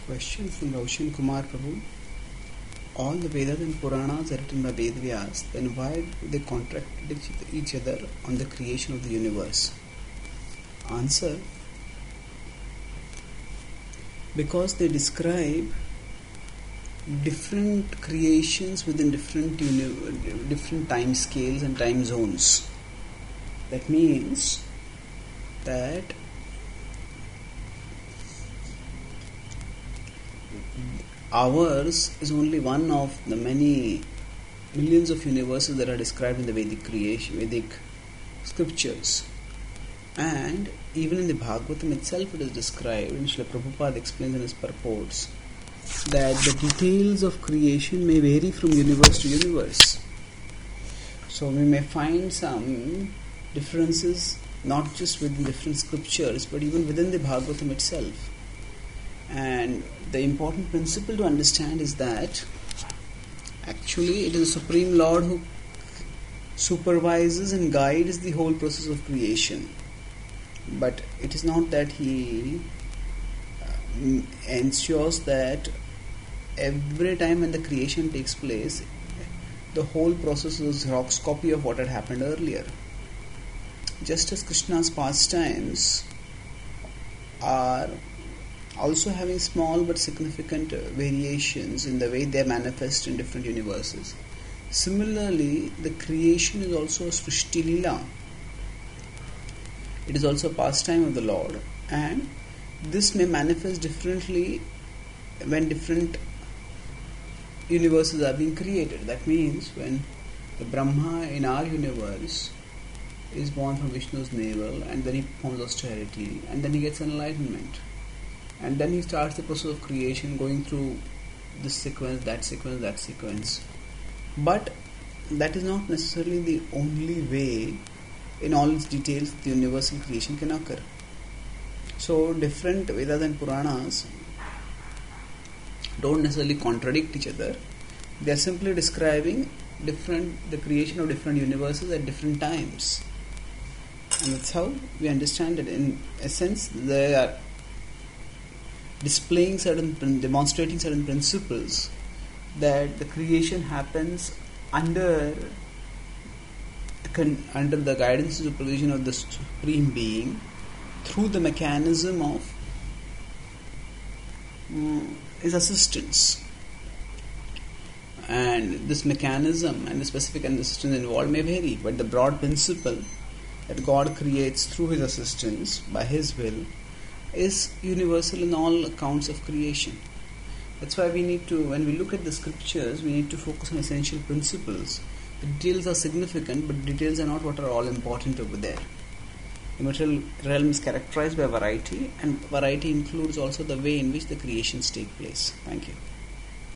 Question from Roshan Kumar Prabhu. All the Vedas and Puranas are written by Ved Vyas, then why do they contradict each other on the creation of the universe? Answer: because they describe different creations within different time scales and time zones. That means that ours is only one of the many millions of universes that are described in the Vedic scriptures. And even in the Bhagavatam itself it is described, and Srila Prabhupada explains in his purports, that the details of creation may vary from universe to universe. So we may find some differences not just within different scriptures but even within the Bhagavatam itself. And the important principle to understand is that actually it is the Supreme Lord who supervises and guides the whole process of creation. But it is not that He ensures that every time when the creation takes place, the whole process is a Xerox copy of what had happened earlier. Just as Krishna's pastimes are also having small but significant variations in the way they manifest in different universes, similarly the creation is also a Srishti Leela. It is also a pastime of the Lord, and this may manifest differently when different universes are being created. That means when the Brahma in our universe is born from Vishnu's navel, and then he performs austerity, and then he gets enlightenment, and then he starts the process of creation, going through this sequence, that sequence, that sequence. But that is not necessarily the only way in all its details the universal creation can occur. So different Vedas and Puranas don't necessarily contradict each other. They are simply describing the creation of different universes at different times. And that's how we understand it. In essence, they are demonstrating certain principles, that the creation happens under the guidance and supervision of the Supreme Being through the mechanism of His assistance. And this mechanism and the specific assistance involved may vary, but the broad principle that God creates through His assistance by His will is universal in all accounts of creation. That's why we need to, when we look at the scriptures, we need to focus on essential principles. The details are significant, but details are not what are all important over there. The material realm is characterized by variety, and variety includes also the way in which the creations take place. Thank you.